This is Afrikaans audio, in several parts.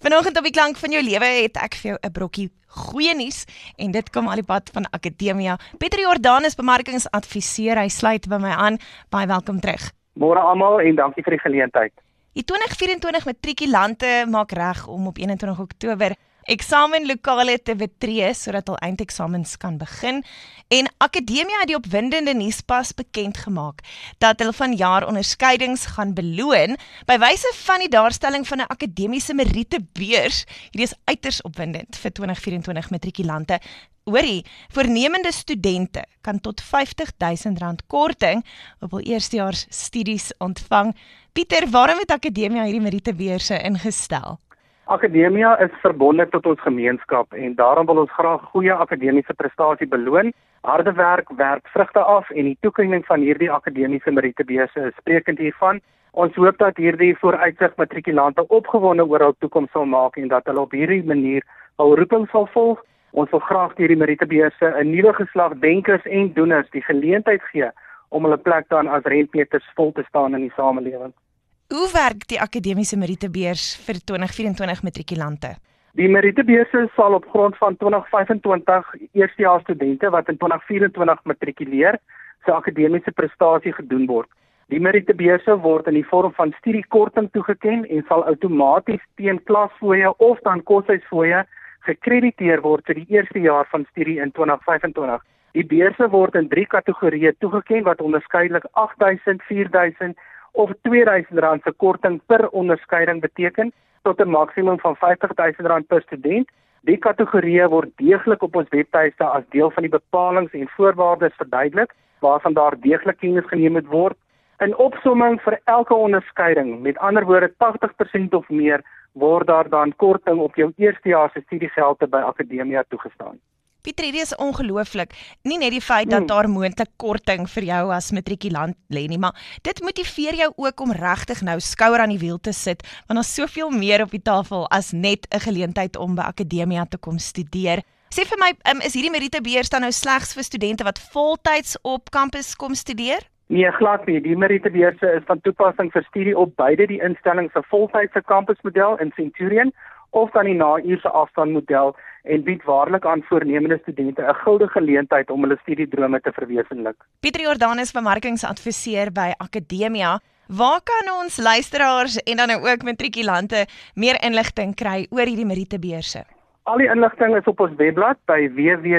Vanoggend op die klank van jou lewe het ek vir jou 'n brokkie goeie nuus en dit kom al die pad van Akademia. Pieter Jordaan is bemarkingsadviseur, hy sluit by my aan. Baie welkom terug. Môre almal en dankie vir die geleentheid. Die 2024 matrikulante maak reg om op 21 Oktober eksamenlokale te betree sodat hul eindeksamens kan begin. En Akademia het die opwindende nuuspas bekend gemaak dat hulle vanjaar onderskeidings gaan beloon by wyse van die daarstelling van 'n akademiese merietebeurs. Hierdie is uiters opwindend vir 2024 matrikulante. Hoorie, voornemende studente kan tot R50.000 korting op hul eerstejaars studies ontvang. Pieter, waarom het Akademia hierdie merietebeurse ingestel? Akademia is verbonde tot ons gemeenskap en daarom wil ons graag goeie akademiese prestasie beloon. Harde werk werk vrugte af en die toekenning van hierdie akademiese merietebeurse is sprekend hiervan. Ons hoop dat hierdie vooruitsig matrikulante opgewonde oor hul toekoms sal maak en dat hulle op hierdie manier hul roeping sal volg. Ons wil graag hierdie merietebeurse 'n nuwe geslag denkers en doeners die geleentheid gee om hulle plek dan as rentmeters vol te staan in die samelewing. Hoe werk die akademiese merietebeurs vir 2024 matrikulante? Die merietebeurse sal op grond van 2025 eerstejaars studente wat in 2024 matrikuleer, se akademiese prestasie gedoen word. Die merietebeurse word in die vorm van studiekorting toegeken en sal outomaties teen klasfooie of dan koshuisfooie gekrediteer word vir die eerste jaar van studie in 2025. Die beurse word in 3 kategorieë toegeken wat onderskeidelik R8.000, R4.000 of R2.000 se korting per onderskeiding beteken tot 'n maksimum van R50.000 per student. Die kategorieë word deeglik op ons webtuiste as deel van die bepalings en voorwaardes verduidelik, waarvan daar deeglik kennis geneem moet word. In opsomming vir elke onderskeiding, met ander woorde 80% of meer, word daar dan korting op jou eerstejaars se studiegelde by Akademia toegestaan. Pieter, hierdie is ongelooflik. Nie net die feit dat daar moontlik korting vir jou as matrikulant lê nie, maar dit motiveer jou ook om regtig nou skouer aan die wiel te sit, want daar's soveel meer op die tafel as net 'n geleentheid om by Akademia te kom studeer. Sê vir my, is hierdie merietebeurs dan nou slegs vir studente wat voltyds op kampus kom studeer? Nee, glad nie. Die merietebeurse is van toepassing vir studie op beide die instelling se voltydse kampusmodel in Centurion of dan die na-uurse afstandmodel en bied waarlik aan voornemende studente 'n guldige geleentheid om hulle studiedrome te verwesenlik. Pieter Jordaan is bemarkingsadviseur by Akademia. Waar kan ons luisteraars en dan nou ook matrikulante meer inligting kry oor hierdie merietebeurse? Al die inligting is op ons webblad by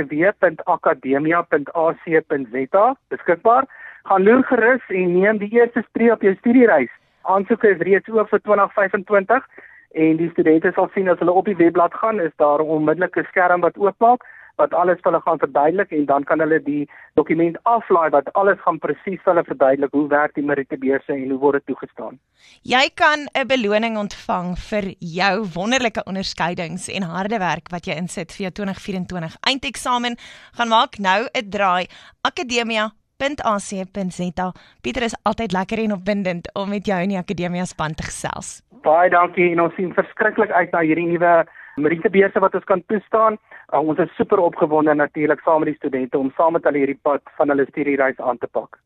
www.akademia.ac.za beskikbaar. Gaan loer gerus en neem die eerste tree op jou studiereis. Aansoeke is reeds oop vir 2025 en die studente sal sien as hulle op die webblad gaan, is daar 'n onmiddellike skerm wat oopmaak wat alles vir hulle gaan verduidelik en dan kan hulle die dokument aflaai wat alles gaan presies vir hulle verduidelik hoe werk die merietebeurse en hoe word dit toegestaan. Jy kan 'n beloning ontvang vir jou wonderlike onderskeidings en harde werk wat jy insit vir jou 2024 eindeksamen. Gaan maak nou 'n draai Akademia.ac.za. Pieter, is altyd lekker en opwindend om met jou in die Akademia span te gesels. Baie dankie en ons sien verskriklik uit na hierdie nuwe merietebeurse wat ons kan toestaan. Ons is super opgewonde natuurlik saam met die studente om saam met hulle hierdie pad van hulle studiereis aan te pak.